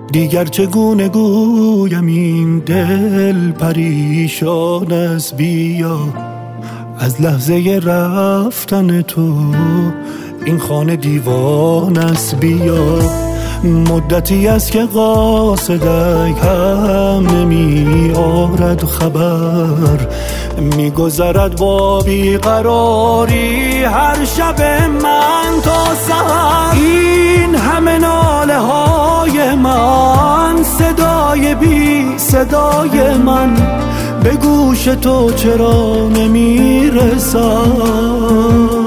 دیگر چگونه گویم این دل پریشان است، بیا از لحظه رفتن تو این خانه دیوان است. بیا مدتی است که قاصدک هم نمی آرد خبر، می گذرد با بیقراری هر شب من تا سحر. این همه ناله های من، صدای بی صدای من به گوش تو چرا نمی رسد؟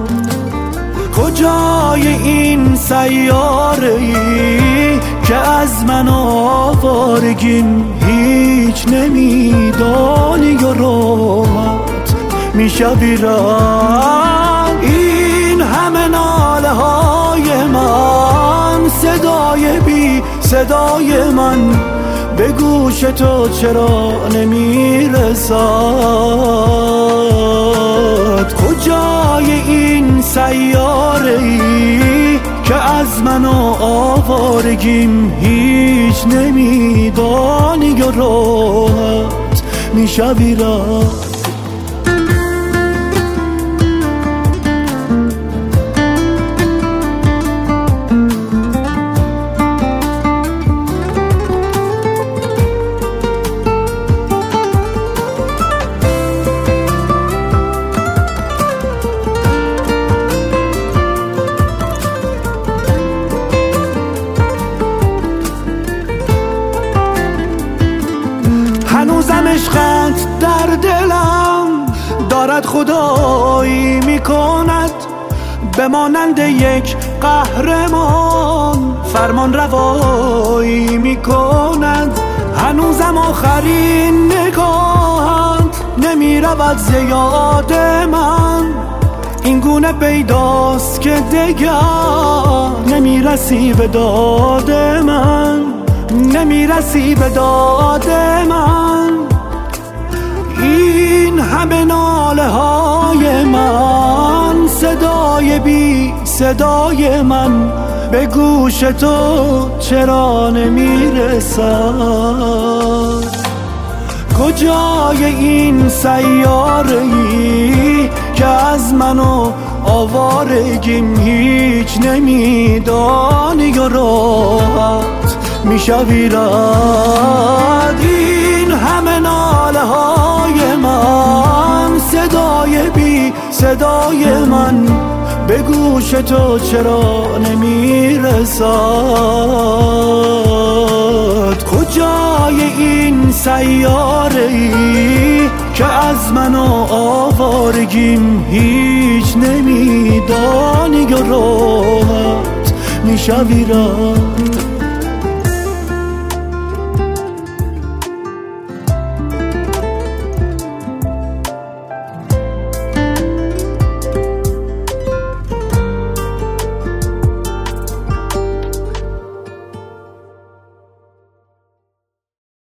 کجای این سیاره ای که از من آوارگیم هیچ نمیدانی و راحت میشوی رفت؟ این همه ناله های من، صدای بی صدای من به گوش تو چرا نمیرسد؟ کجای این سیاره ای که از من و آوارگیم هیچ نمیدانی و راحت میشوی رفت؟ هنوزم عشقت در دلم دارد خدایی میکند، به مانند یک قهرمان فرمان روایی میکند. هنوزم آخرین نگاهت نمیرود ز یاد من، این گونه پیداست که دیگر نمیرسی به داد من، نمیرسی به داد من. این همه ناله های من، صدای بی صدای من به گوش تو چرا نمیرسد؟ کجای این سیاره ای که از من و آوارگیم هیچ نمیدانی و راحت میشوی رد؟ این همه ناله های من، صدای بی صدای من به گوش تو چرا نمیرسد؟ کجای این سیاره ای که از من و آوارگیم هیچ نمیدانی و راحت میشوی رد؟